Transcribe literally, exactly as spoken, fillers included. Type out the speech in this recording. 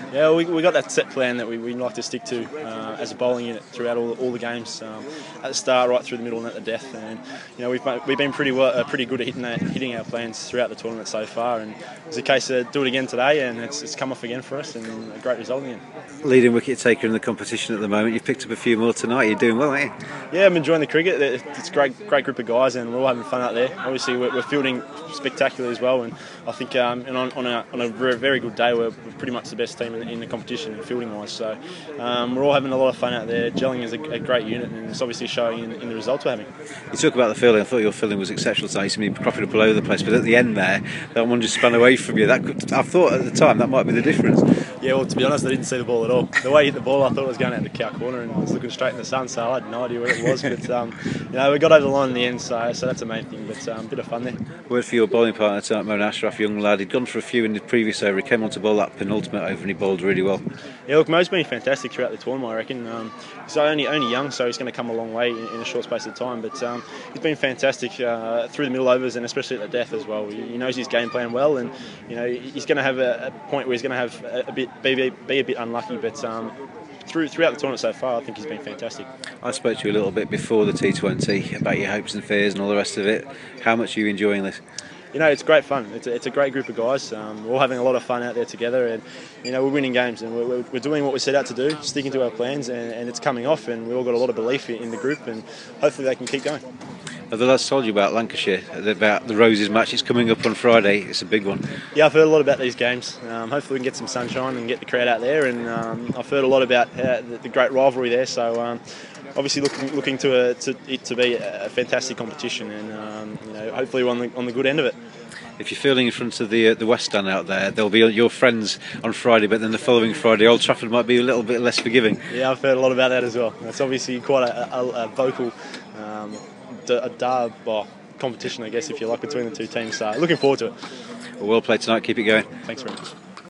Yeah, we, we got that set plan that we, we like to stick to uh, as a bowling unit throughout all, all the games, um, at the start, right through the middle, and at the death. And you know we've we've been pretty well, uh, pretty good at hitting that, hitting our plans throughout the tournament so far. And it's a case of do it again today, and it's, it's come off again for us, and a great result again. Leading wicket taker in the competition at the moment. You've picked up a few more tonight. You're doing well, aren't you? Yeah, I'm enjoying the cricket. It's a great great group of guys, and we're all having fun out there. Obviously, we're, we're fielding spectacularly as well, and I think um, and on, on, a, on a very good day, we're pretty much the best team in, in the competition. Fielding wise, so um, we're all having a lot of fun out there. Gelling is a, a great unit, and it's obviously showing in, in the results we're having. You talk about the fielding. I thought your fielding was exceptional tonight. You seem to be cropping up all over the place, but at the end there, that one just spun away from you. That could, I thought at the time that might be the difference. Yeah, well, to be honest, I didn't see the ball at all. The way he hit the ball, I thought it was going out the cow corner, and I was looking straight in the sun, so I had no idea where it was. But um, you know, we got over the line in the end, so so that's the main thing. But um, a bit of fun there. Word for your bowling partner tonight, Moeen Ashraf, young lad. He'd gone for a few in the previous over. He came on to bowl that penultimate over, and he bowled really well. Yeah, look, Mo's been fantastic throughout the tournament, I reckon. Um, he's only only young, so he's going to come a long way in, in a short space of time. But um, he's been fantastic uh, through the middle overs, and especially at the death as well. He, he knows his game plan well, and you know he's going to have a, a point where he's going to have a, a bit be, be a bit unlucky. But um, through throughout the tournament so far, I think he's been fantastic. I spoke to you a little bit before the T twenty about your hopes and fears and all the rest of it. How much are you enjoying this? You know, it's great fun. It's a, it's a great group of guys. Um, we're all having a lot of fun out there together, and you know we're winning games, and we're, we're doing what we set out to do, sticking to our plans, and, and it's coming off. And we've all got a lot of belief in the group, and hopefully they can keep going. Have the lads told you about Lancashire, about the Roses match? It's coming up on Friday. It's a big one. Yeah, I've heard a lot about these games. Um, hopefully we can get some sunshine and get the crowd out there. And um, I've heard a lot about uh, the, the great rivalry there. So um, obviously looking looking to, a, to it to be a fantastic competition, and um, you know hopefully we're on the on the good end of it. If you're fielding in front of the uh, the West Stand out there, there'll be your friends on Friday, but then the following Friday, Old Trafford might be a little bit less forgiving. Yeah, I've heard a lot about that as well. It's obviously quite a, a, a vocal um, a derby well, competition, I guess, if you like, between the two teams. So looking forward to it. Well, well played tonight. Keep it going. Thanks very much.